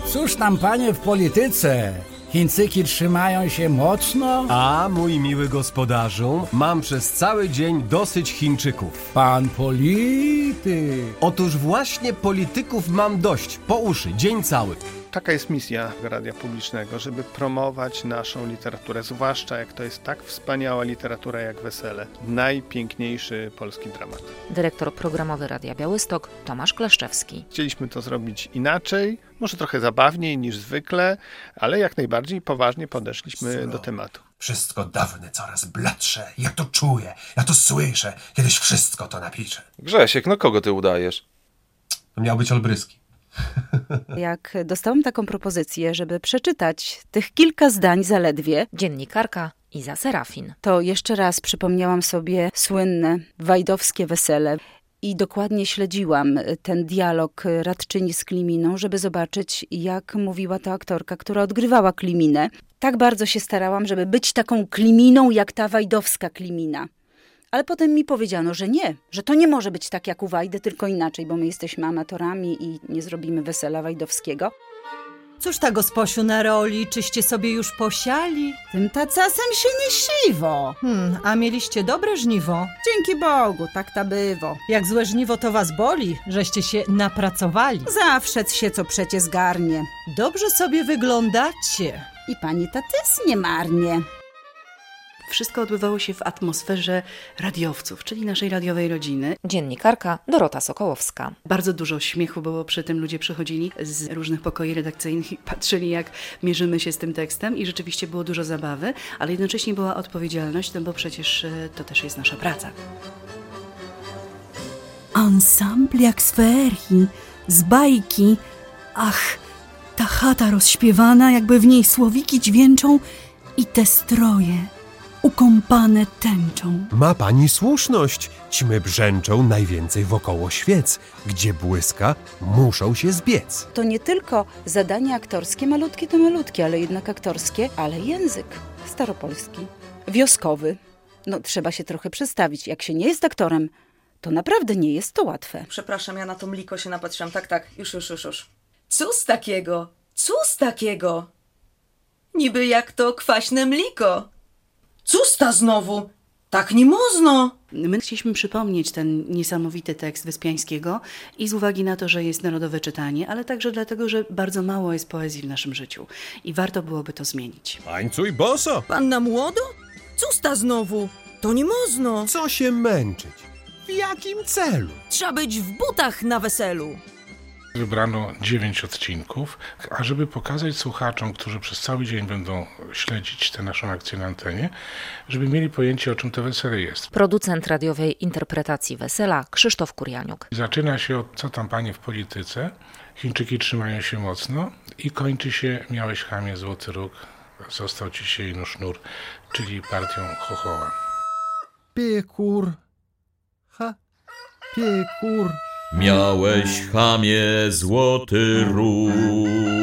Cóż tam, panie, w polityce? Chińczyki trzymają się mocno? A, mój miły gospodarzu, mam przez cały dzień dosyć Chińczyków. Pan polityk. Otóż właśnie polityków mam dość, po uszy, dzień cały. Taka jest misja radia publicznego, żeby promować naszą literaturę, zwłaszcza jak to jest tak wspaniała literatura jak Wesele. Najpiękniejszy polski dramat. Dyrektor programowy Radia Białystok Tomasz Kleszczewski. Chcieliśmy to zrobić inaczej, może trochę zabawniej niż zwykle, ale jak najbardziej poważnie podeszliśmy do tematu. Wszystko dawne, coraz bladsze. Ja to czuję, ja to słyszę. Kiedyś wszystko to napiszę. Grzesiek, no kogo ty udajesz? To miał być Olbryski. Jak dostałam taką propozycję, żeby przeczytać tych kilka zdań zaledwie, Dziennikarka Iza Serafin. to jeszcze raz przypomniałam sobie słynne wajdowskie wesele i dokładnie śledziłam ten dialog Radczyni z Kliminą, żeby zobaczyć, jak mówiła ta aktorka, która odgrywała Kliminę. Tak bardzo się starałam, żeby być taką Kliminą, jak ta wajdowska Klimina. Ale potem mi powiedziano, że nie, że to nie może być tak jak u Wajdy, tylko inaczej, bo my jesteśmy amatorami i nie zrobimy wesela wajdowskiego. Cóż ta gosposiu na roli, czyście sobie już posiali? Tym tacasem się nie siwo. A mieliście dobre żniwo? Dzięki Bogu, tak ta bywo. Jak złe żniwo to was boli, żeście się napracowali. Zawsze się co przecie zgarnie. Dobrze sobie wyglądacie. I pani tatys nie marnie. Wszystko odbywało się w atmosferze radiowców, czyli naszej radiowej rodziny. Dziennikarka Dorota Sokołowska. Bardzo dużo śmiechu było przy tym. Ludzie przychodzili z różnych pokoi redakcyjnych i patrzyli, jak mierzymy się z tym tekstem i rzeczywiście było dużo zabawy, ale jednocześnie była odpowiedzialność, no bo przecież to też jest nasza praca. Ensemble jak z feerii, z bajki. Ach, ta chata rozśpiewana, jakby w niej słowiki dźwięczą i te stroje ukąpane tęczą. Ma pani słuszność. Ćmy brzęczą najwięcej wokoło świec. Gdzie błyska, muszą się zbiec. To nie tylko zadanie aktorskie, malutkie to malutkie, ale jednak aktorskie, ale język staropolski, wioskowy. No trzeba się trochę przestawić. Jak się nie jest aktorem, to naprawdę nie jest to łatwe. Przepraszam, ja na to mliko się napatrzyłam. Tak, już. Cóż takiego? Cóż takiego? Niby jak to kwaśne mliko. Cóż ta znowu? Tak nie można. My chcieliśmy przypomnieć ten niesamowity tekst Wyspiańskiego i z uwagi na to, że jest narodowe czytanie, ale także dlatego, że bardzo mało jest poezji w naszym życiu i warto byłoby to zmienić. Tańcuj boso! Panna młodo? Cóż ta znowu? To nie można. Co się męczyć? W jakim celu? Trzeba być w butach na weselu. Wybrano 9 odcinków, a żeby pokazać słuchaczom, którzy przez cały dzień będą śledzić tę naszą akcję na antenie, żeby mieli pojęcie, o czym to wesele jest. Producent radiowej interpretacji wesela Krzysztof Kurjaniuk. Zaczyna się od co tam panie w polityce, Chińczyki trzymają się mocno i kończy się miałeś chamie złoty róg, został ci się ino sznur, czyli partią chochoła. Piekur. Piekur. Miałeś chamie złoty róg.